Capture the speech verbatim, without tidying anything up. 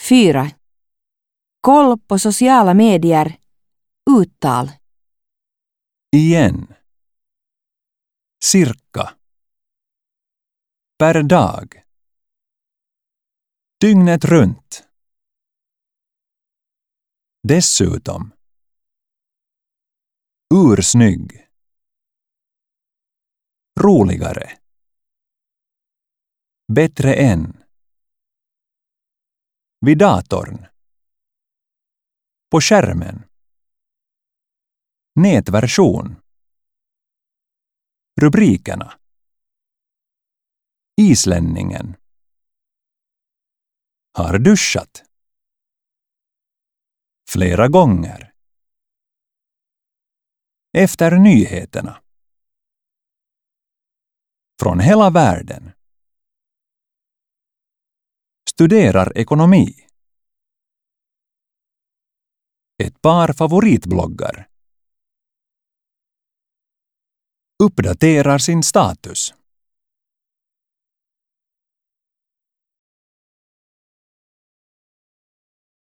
fyra. Koll på sociala medier. Uttal. Igen. Cirka. Per dag. Dygnet runt. Dessutom. Ursnygg. Roligare. Bättre än. Vid datorn. På skärmen. Nätversion. Rubrikerna. Islänningen. Har duschat. Flera gånger. Efter nyheterna. Från hela världen. Studerar ekonomi. Ett par favoritbloggar. Uppdaterar sin status.